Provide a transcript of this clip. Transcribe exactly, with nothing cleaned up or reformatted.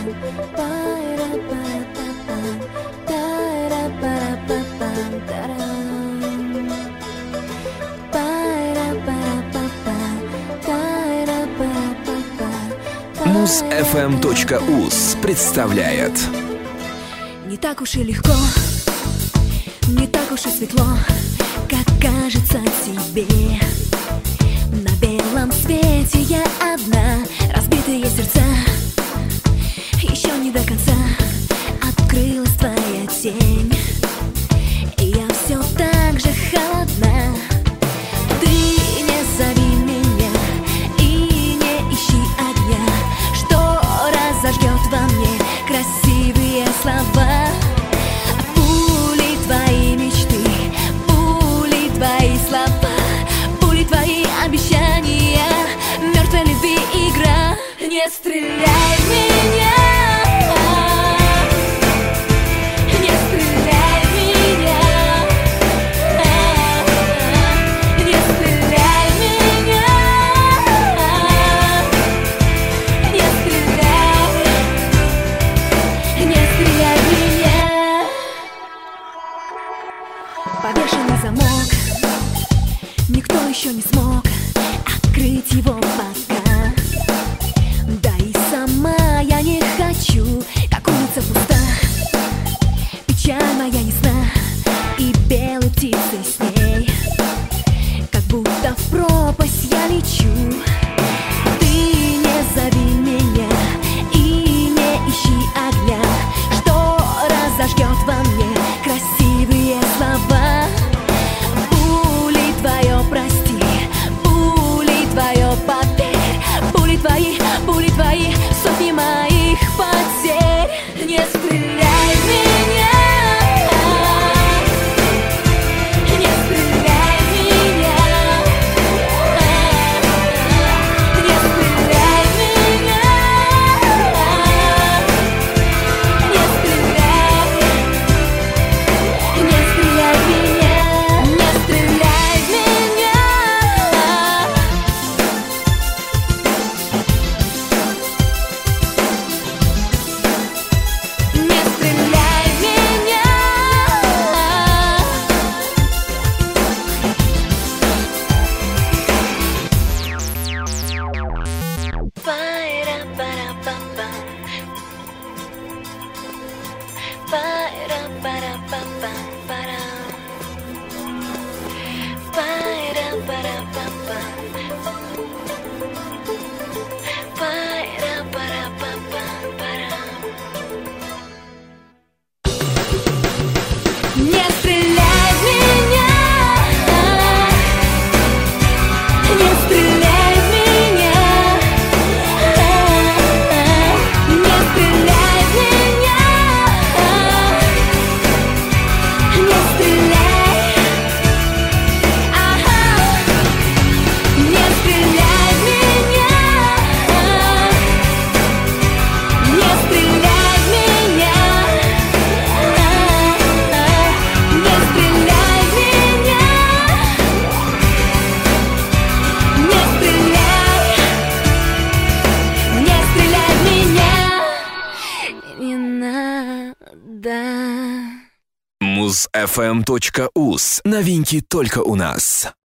муз эф эм точка уз представляет. Не так уж и легко, не так уж и светло, как кажется тебе. На белом свете я одна, разбитые сердца еще не до конца. Открылась твоя тень, и я все так же холодна. Ты не зови меня и не ищи огня, что разожгет во мне красивые слова. Пули твои мечты, пули твои слова, пули твои обещания, мертвой любви игра. Не стреляй в меня. Повешенный замок, никто еще не смог открыть его пока. Да и сама я не хочу, как улица пуста. Печаль моя ясна, и белой птицей с ней, как будто в пропасть я лечу. Ты не зови меня и не ищи огня, что разожгет во мне красивые слова. Пули твое прости, пули твое поверь, пули твои, пули твои, сотни моих потерь. Не стреляй в меня. Не стреляй в меня. Не стреляй в меня. Не стреляй. Не стреляй в меня. Не стреляй в меня. Не стреляй в меня. Пара-пара-пам-пам. Пара-пара-пам-пам-парам. Пара-пара-пам-пам. Пара-пара-пам-пам-парам. Не стреляй в меня. Не стреляй в меня. Не стреляй в меня. Не стреляй. Ага. Не стреляй в меня. Не стреляй в меня. Не стреляй в меня. Не стреляй. Не стреляй в меня. Не надо. муз эф эм точка уз. Новинки только у нас.